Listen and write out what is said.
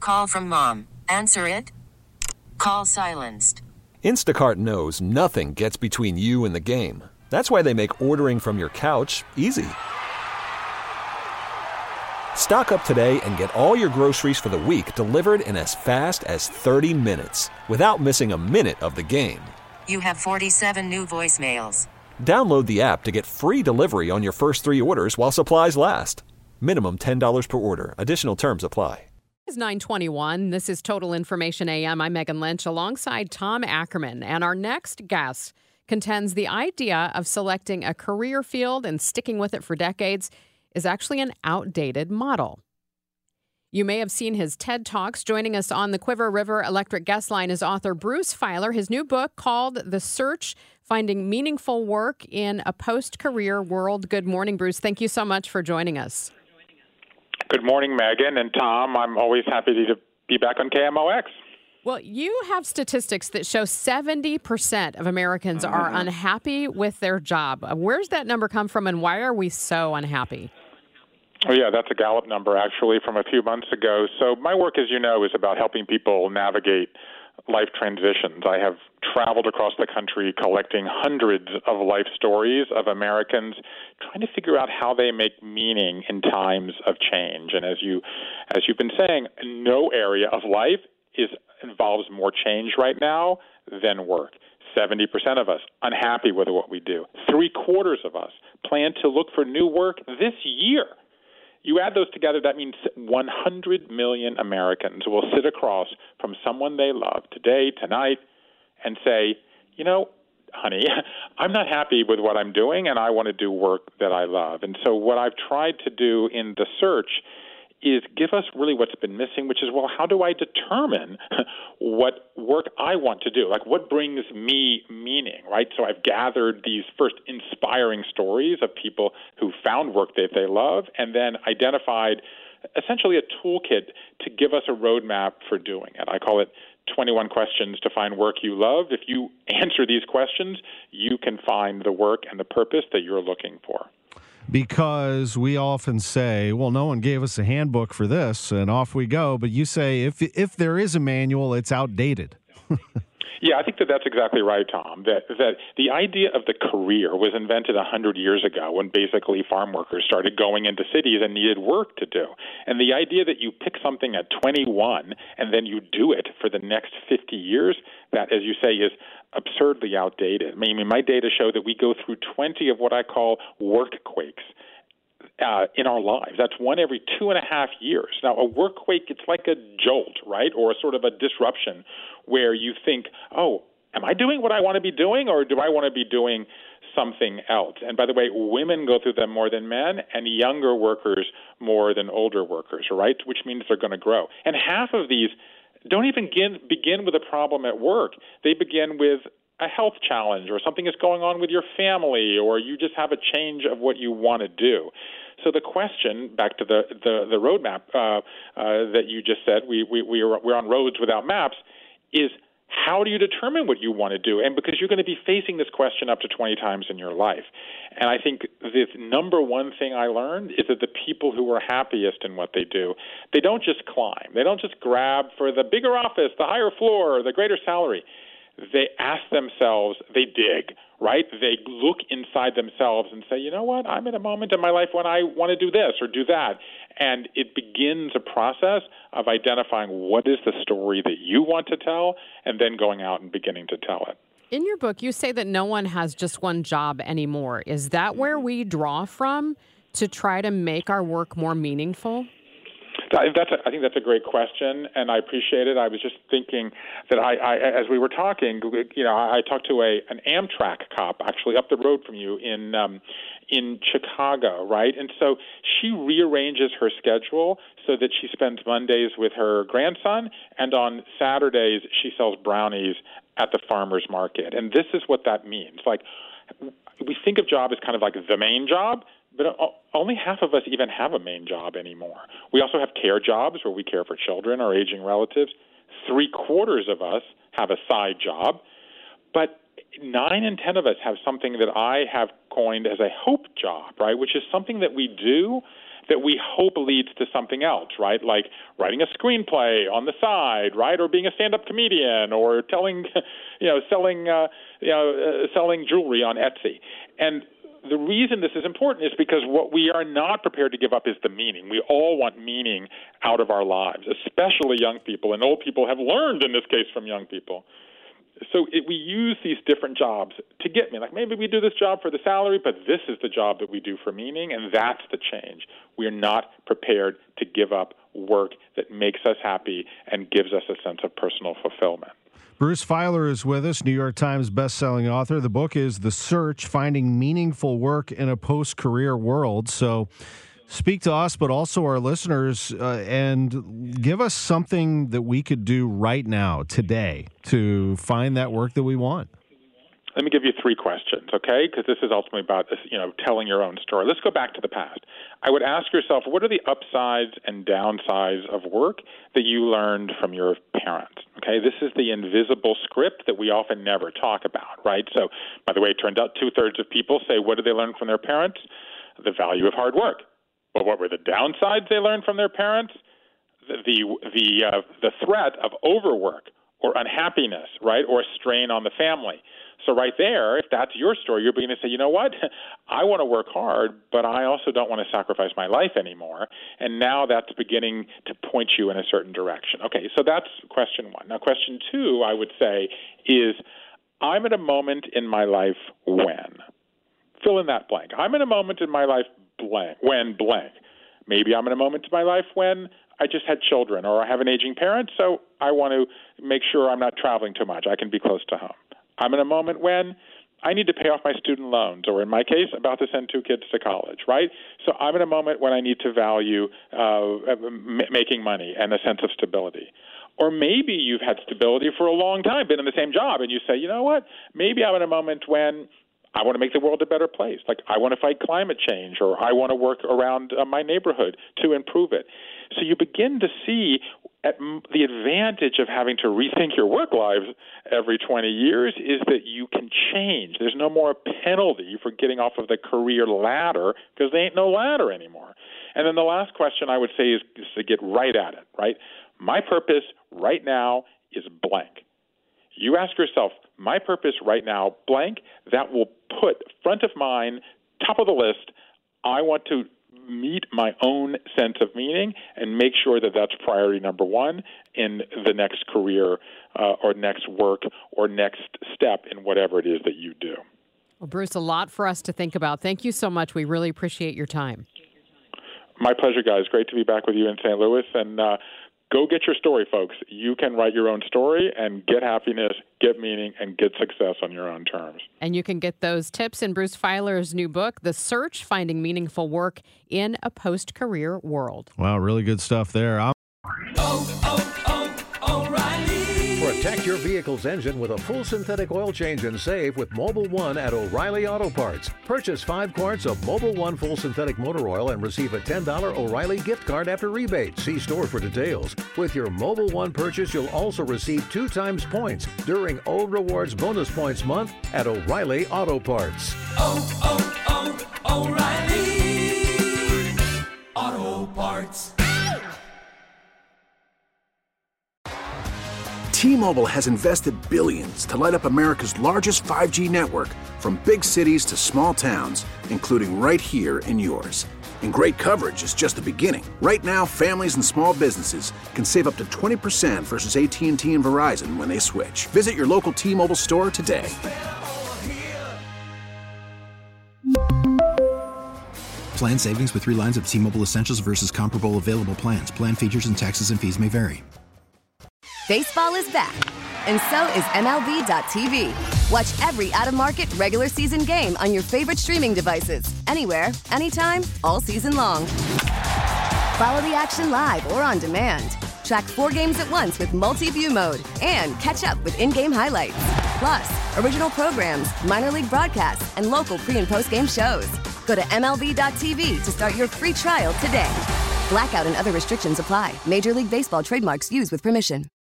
Call from mom. Answer it. Call silenced. Instacart knows nothing gets between you and the game. That's why they make ordering from your couch easy. Stock up today and get all your groceries for the week delivered in as fast as 30 minutes without missing a minute of the game. You have 47 new voicemails. Download the app to get free delivery on your first 3 orders while supplies last. Minimum $10 per order. Additional terms apply. It's 9:21. This is Total Information AM. I'm Megan Lynch alongside Tom Ackerman. And our next guest contends the idea of selecting a career field and sticking with it for decades is actually an outdated model. You may have seen his TED Talks. Joining us on the Quiver River Electric Guest Line is author Bruce Feiler. His new book called The Search, Finding Meaningful Work in a Post-Career World. Good morning, Bruce. Thank you so much for joining us. Good morning, Megan and Tom. I'm always happy to be back on KMOX. Well, you have statistics that show 70% of Americans are unhappy with their job. Where's that number come from, and why are we so unhappy? Oh, yeah, that's a Gallup number, actually, from a few months ago. So my work, as you know, is about helping people navigate life transitions. I have traveled across the country collecting hundreds of life stories of Americans trying to figure out how they make meaning in times of change. And as you've been saying, no area of life involves more change right now than work. 70% of us unhappy with what we do. 3/4 of us plan to look for new work this year. You add those together, that means 100 million Americans will sit across from someone they love today, tonight, and say, you know, honey, I'm not happy with what I'm doing, and I want to do work that I love. And so what I've tried to do in The Search is give us really what's been missing, which is, well, how do I determine what work I want to do? Like, what brings me meaning, right? So I've gathered these first inspiring stories of people who found work that they love and then identified essentially a toolkit to give us a roadmap for doing it. I call it 21 questions to find work you love. If you answer these questions, you can find the work and the purpose that you're looking for. Because we often say, well, no one gave us a handbook for this, and off we go. But you say if there is a manual, it's outdated. Yeah, I think that's exactly right, Tom, that the idea of the career was invented 100 years ago when basically farm workers started going into cities and needed work to do. And the idea that you pick something at 21 and then you do it for the next 50 years, that, as you say, is absurdly outdated. I mean, my data show that we go through 20 of what I call work quakes in our lives. That's one every 2.5 years. Now, a work quake, it's like a jolt, right, or a sort of a disruption where you think, oh, am I doing what I want to be doing, or do I want to be doing something else? And by the way, women go through them more than men, and younger workers more than older workers, right, which means they're going to grow. And half of these don't even begin with a problem at work. They begin with a health challenge or something is going on with your family, or you just have a change of what you want to do. So the question, back to the roadmap that you just said, we're on roads without maps, is how do you determine what you want to do? And because you're going to be facing this question up to 20 times in your life. And I think the number one thing I learned is that the people who are happiest in what they do, they don't just climb. They don't just grab for the bigger office, the higher floor, the greater salary. They ask themselves, they dig, right? They look inside themselves and say, you know what, I'm in a moment in my life when I want to do this or do that. And it begins a process of identifying what is the story that you want to tell and then going out and beginning to tell it. In your book, you say that no one has just one job anymore. Is that where we draw from to try to make our work more meaningful? I think that's a great question, and I appreciate it. I was just thinking that as we were talking, I talked to an Amtrak cop actually up the road from you in Chicago, right? And so she rearranges her schedule so that she spends Mondays with her grandson, and on Saturdays she sells brownies at the farmer's market. And this is what that means. Like, we think of job as kind of like the main job, but only half of us even have a main job anymore. We also have care jobs where we care for children or aging relatives. 3/4 of us have a side job. But 9 in 10 of us have something that I have coined as a hope job, right, which is something that we do that we hope leads to something else, right? Like writing a screenplay on the side, right? Or being a stand-up comedian, or selling jewelry on Etsy. And the reason this is important is because what we are not prepared to give up is the meaning. We all want meaning out of our lives, especially young people, and old people have learned in this case from young people. So we use these different jobs to get me. Like maybe we do this job for the salary, but this is the job that we do for meaning, and that's the change. We are not prepared to give up work that makes us happy and gives us a sense of personal fulfillment. Bruce Feiler is with us, New York Times bestselling author. The book is The Search, Finding Meaningful Work in a Post-Career World. So speak to us, but also our listeners, and give us something that we could do right now, today, to find that work that we want. Let me give you 3 questions, okay? Because this is ultimately about, telling your own story. Let's go back to the past. I would ask yourself, what are the upsides and downsides of work that you learned from your parents? Okay, this is the invisible script that we often never talk about, right? So, by the way, it turns out 2/3 of people say, what did they learn from their parents? The value of hard work. But what were the downsides they learned from their parents? The threat of overwork or unhappiness, right, or a strain on the family. So right there, if that's your story, you're beginning to say, you know what, I want to work hard, but I also don't want to sacrifice my life anymore. And now that's beginning to point you in a certain direction. Okay, so that's question 1. Now, question 2, I would say, is I'm at a moment in my life when. Fill in that blank. I'm in a moment in my life blank, when blank. Maybe I'm in a moment in my life when I just had children or I have an aging parent, so I want to make sure I'm not traveling too much. I can be close to home. I'm in a moment when I need to pay off my student loans, or in my case, about to send 2 kids to college, right? So I'm in a moment when I need to value making money and a sense of stability. Or maybe you've had stability for a long time, been in the same job, and you say, you know what, maybe I'm in a moment when I want to make the world a better place. Like I want to fight climate change, or I want to work around my neighborhood to improve it. So you begin to see the advantage of having to rethink your work lives every 20 years is that you can change. There's no more penalty for getting off of the career ladder because there ain't no ladder anymore. And then the last question I would say is to get right at it, right? My purpose right now is blank. You ask yourself, my purpose right now, blank, that will put front of mind, top of the list, I want to meet my own sense of meaning and make sure that that's priority number 1 in the next career or next work or next step in whatever it is that you do. Well, Bruce, a lot for us to think about. Thank you so much. We really appreciate your time. My pleasure, guys. Great to be back with you in St. Louis. And go get your story, folks. You can write your own story and get happiness, get meaning, and get success on your own terms. And you can get those tips in Bruce Feiler's new book, The Search, Finding Meaningful Work in a Post-Career World. Wow, really good stuff there. O'Reilly. Protect your vehicle's engine with a full synthetic oil change and save with Mobil 1 at O'Reilly Auto Parts. Purchase 5 quarts of Mobil 1 full synthetic motor oil and receive a $10 O'Reilly gift card after rebate. See store for details. With your Mobil 1 purchase, you'll also receive 2 times points during O Rewards Bonus Points Month at O'Reilly Auto Parts. O'Reilly Auto Parts. T-Mobile has invested billions to light up America's largest 5G network, from big cities to small towns, including right here in yours. And great coverage is just the beginning. Right now, families and small businesses can save up to 20% versus AT&T and Verizon when they switch. Visit your local T-Mobile store today. Plan savings with 3 lines of T-Mobile Essentials versus comparable available plans. Plan features and taxes and fees may vary. Baseball is back, and so is MLB.tv. Watch every out-of-market regular season game on your favorite streaming devices, anywhere, anytime, all season long. Follow the action live or on demand. Track 4 games at once with multi-view mode and catch up with in-game highlights. Plus, original programs, minor league broadcasts, and local pre- and post-game shows. Go to MLB.tv to start your free trial today. Blackout and other restrictions apply. Major League Baseball trademarks used with permission.